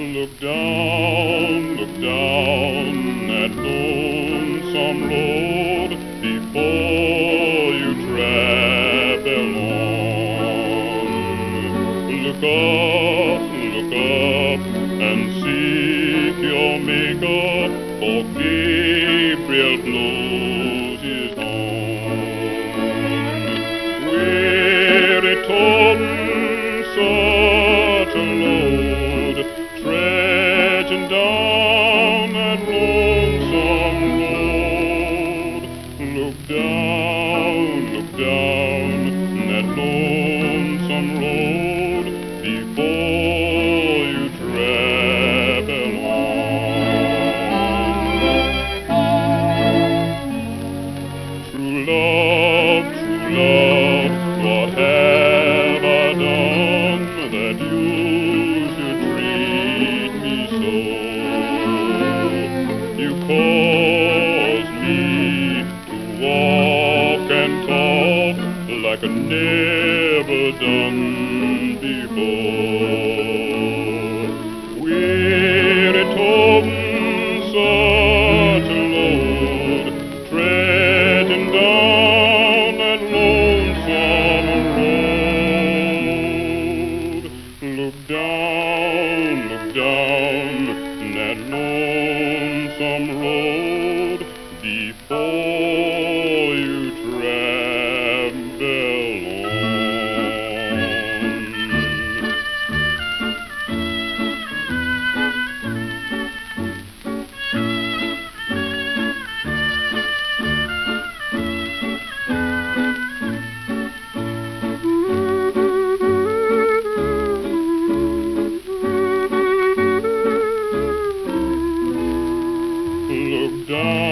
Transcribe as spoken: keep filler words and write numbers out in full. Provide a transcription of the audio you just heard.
Look down, look down that lonesome road before you travel on. Look up, look up and seek your Maker, for Gabriel blows his horn. Weary tones such a load, trudging down that lonesome road. Look down, look down that lonesome road before you travel on. True love, true love, what have I done that you should treat me so? You caused me to walk and talk like I never done before. Weary toting such a load, treading down that lonesome road. Look down, look down that lonesome road before you travel on. Look down.